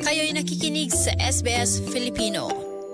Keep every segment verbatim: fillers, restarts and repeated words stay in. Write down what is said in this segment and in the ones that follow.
Kayo'y nakikinig sa S B S Filipino.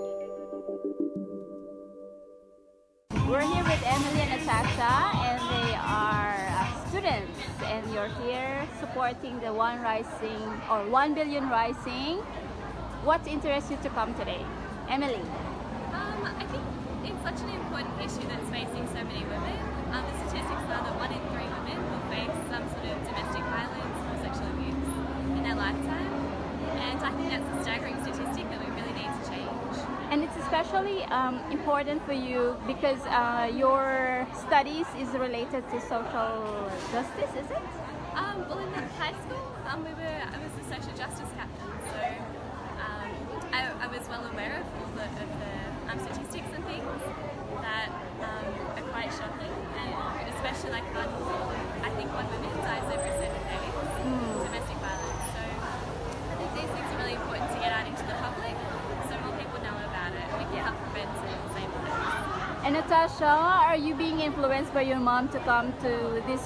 We're here with Emily and Natasha, and they are uh, students, and you're here supporting the One Rising or One Billion Rising. What interests you to come today, Emily? Um, I think it's such an important issue that's facing so many women. Um, the statistics are that one in three women will face some sort of domestic violence or sexual abuse in their lifetime, and I think that's a staggering statistic that we really need to change. And it's especially um, important for you because uh, your studies is related to social justice, is it? Um, well, in high school, um, we were I was a social justice captain, so um, I, I was well aware of all the, of the um, statistics and things that um, are quite shocking, and especially like one, I think one woman dies every seven days Mm. domestic violence. So I think these things are really important to get out into the public, so more people know about it, and we can help prevent and save lives. And Natasha, are you being influenced by your mom to come to this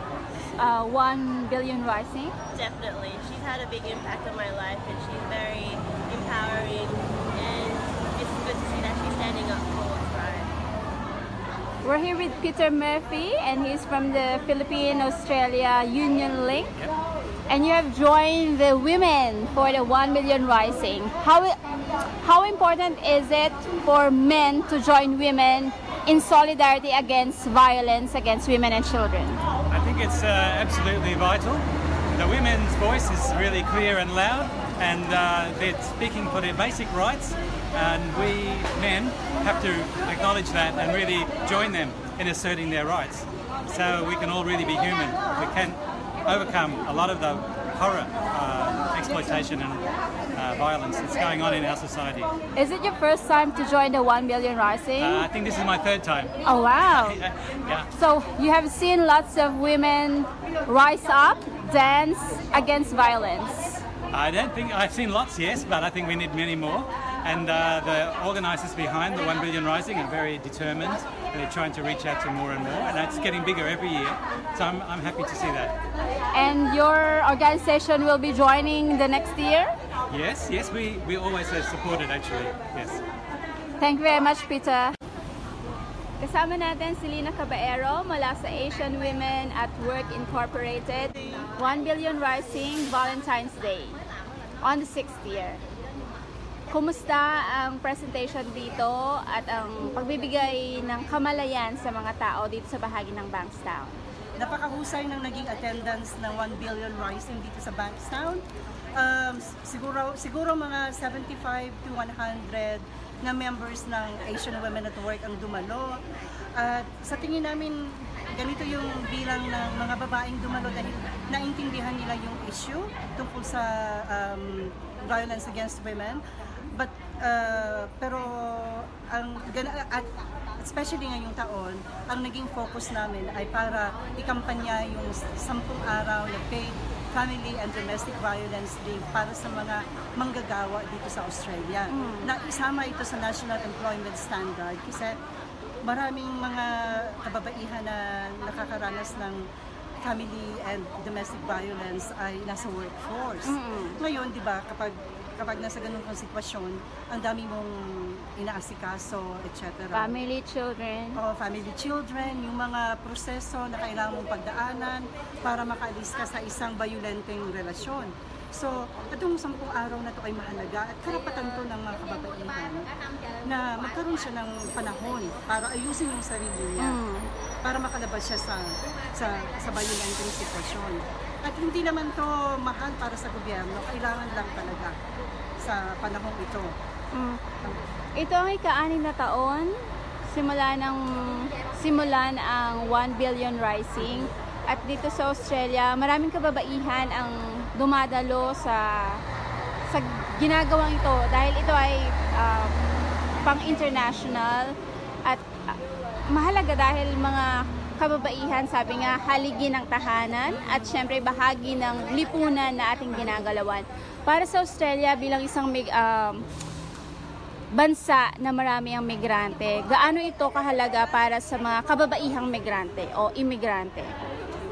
uh, One Billion Rising? Definitely. She's had a big impact on my life, and she's very empowering, and it's good to see that she's standing up for what's right. We're here with Peter Murphy, and he's from the Philippine-Australia Union Link. Yep. And you have joined the women for the One Million Rising. How how important is it for men to join women in solidarity against violence against women and children? I think it's uh, absolutely vital. The women's voice is really clear and loud, and uh, they're speaking for their basic rights, and we men have to acknowledge that and really join them in asserting their rights, so we can all really be human. We can overcome a lot of the horror, uh, exploitation and uh, violence that's going on in our society. Is it your first time to join the One Billion Rising? Uh, I think this is my third time. Oh wow! Yeah. So you have seen lots of women rise up, dance against violence. I don't think I've seen lots, yes, but I think we need many more. And uh, the organisers behind the One Billion Rising are very determined. They're trying to reach out to more and more, and it's getting bigger every year. So I'm, I'm happy to see that. And your organisation will be joining the next year? Yes, yes, we, we always have supported actually, yes. Thank you very much, Peter. Kasama natin si Lina Caballero mula sa Asian Women at Work Incorporated. One Billion Rising Valentine's Day on the sixth year. Kumusta ang presentation dito at ang pagbibigay ng kamalayan sa mga tao dito sa bahagi ng Bankstown? Napakahusay ng naging attendance ng One Billion Rising dito sa Bankstown. Um, siguro, siguro mga seventy-five to one hundred na members ng Asian Women at Work ang dumalo. At sa tingin namin, ganito yung bilang ng mga babaeng dumalo dahil naintindihan nila yung issue tungkol sa um, violence against women. But, uh, pero, ang, at especially ngayong taon, ang naging focus namin ay para ikampanya yung sampung araw na paid family and domestic violence leave para sa mga manggagawa dito sa Australia. Mm. Na isama ito sa National Employment Standard kasi maraming mga kababaihan na nakakaranas ng family and domestic violence ay nasa workforce. Mm-hmm. Ngayon, di ba, kapag kapag nasa ganun kang sitwasyon, ang dami mong inaasikaso, et cetera. Family, children. O, family, children, yung mga proseso na kailangan mong pagdaanan para makaalis ka sa isang violenteng relasyon. So, itong sampung araw na to ay mahalaga at karapatan to ng mga kababaihan na magkaroon siya ng panahon para ayusin yung sarili niya, mm. para makalabas siya sa sa, sa violenteng sitwasyon. At hindi naman to mahal para sa gobyerno, kailangan lang talaga sa panahong ito. Mm. Ito ang ika-anim na taon, simula ng simulan ang One Billion Rising. At dito sa Australia, maraming kababaihan ang dumadalo sa sa ginagawang ito dahil ito ay uh, pang-international at uh, mahalaga dahil mga kababaihan, sabi nga, haligi ng tahanan at syempre bahagi ng lipunan na ating ginagalawan. Para sa Australia bilang isang mig, um, bansa na marami ang migrante, gaano ito kahalaga para sa mga kababaihang migrante o imigrante?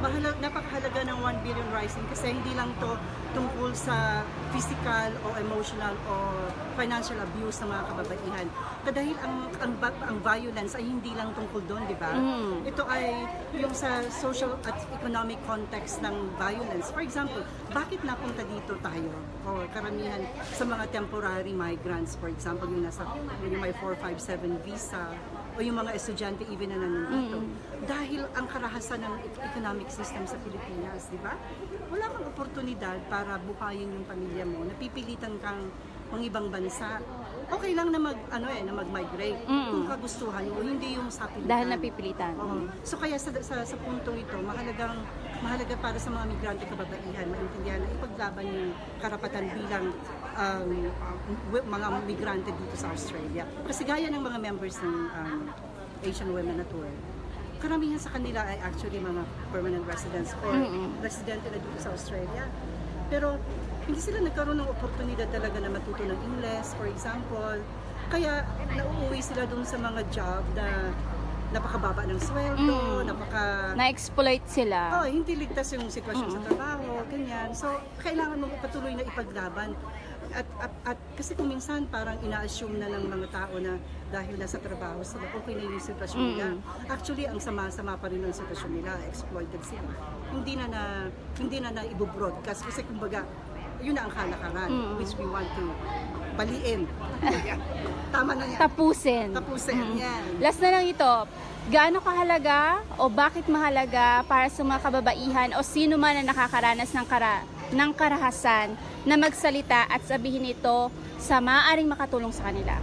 mahala, napakahalaga ng one billion rising kasi hindi lang to tungkol sa physical o emotional o financial abuse ng mga kababaihan. Dahil ang, ang, ang violence ay hindi lang tungkol doon, di ba? Mm. Ito ay yung sa social at economic context ng violence. For example, bakit napunta dito tayo? O karamihan sa mga temporary migrants, for example, yung nasa yung may four five seven visa, o yung mga estudyante even na nandito. Mm. Dahil ang karahasan ng economic system sa Pilipinas, di ba? Wala kang oportunidad para buhayin yung pamilya mo. Napipilitan kang mga ibang bansa. Okay lang na mag ano eh, na mag-migrate mm. kung kagustuhan mo, hindi yung sa pilitan. Dahil napipilitan. Oo. So kaya sa, sa sa puntong ito, mahalagang mahalaga para sa mga migrante kababaihan, maintindihan na ipaglaban yung karapatan bilang um, mga migrante dito sa Australia. Kasi gaya ng mga members ng um, Asian Women at Work, karamihan sa kanila ay actually mga permanent residents or mm-hmm. residente na dito sa Australia. Pero hindi sila nagkaroon ng oportunidad talaga na matuto ng English, for example. Kaya nauuwi sila dun sa mga job na napakababa ng sweldo, mm. napaka... Na-exploit sila. Oh, hindi ligtas yung sitwasyon mm. sa trabaho, ganyan. So, kailangan mo patuloy na ipaglaban. At, at, at kasi kung minsan parang ina-assume na ng mga tao na dahil nasa trabaho sila, okay na yung sitwasyon nila. Mm. Actually, ang sama-sama pa rin ang sitwasyon nila, exploited sila. Hindi na na, hindi na na i-broadcast kasi kumbaga, yun na ang kalakaran, mm. which we want to baliin. Tama na yan. Tapusin. Tapusin, mm. yan. Last na lang ito, gaano kahalaga o bakit mahalaga para sa mga kababaihan o sino man na nakakaranas ng, kara ng karahasan na magsalita at sabihin ito sa maaaring makatulong sa kanila?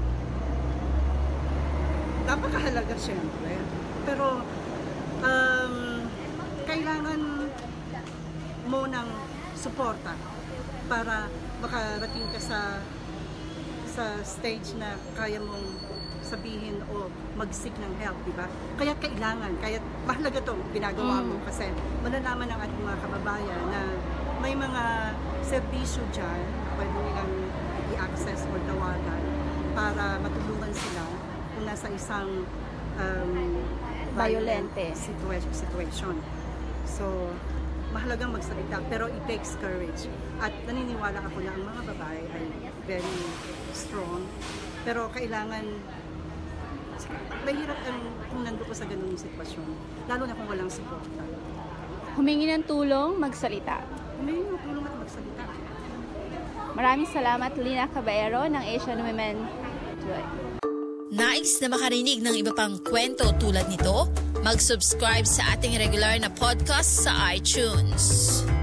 Napakahalaga syempre. Pero um, kailangan mo ng suporta para makarating ka sa sa stage na kaya mong sabihin o mag-seek ng help, di ba? Kaya kailangan, kaya mahalaga itong ginagawa mo mm. kasi malalaman ng ating mga kababayan na may mga serbisyo dyan na pwede nilang i-access o tawagan para matulungan sila kung nasa isang um, violente situation, situation. So, mahalagang magsalita, pero it takes courage. At naniniwala ako na ang mga babae ay very strong, pero kailangan, mahirap ang kung nandun ko sa ganung sitwasyon, lalo na kung walang suporta. Humingi ng tulong, magsalita. Humingi ng tulong at magsalita. Maraming salamat, Lina Caballero ng Asian Women Joy. Nais na makarinig ng iba pang kwento tulad nito? Mag-subscribe sa ating regular na podcast sa iTunes.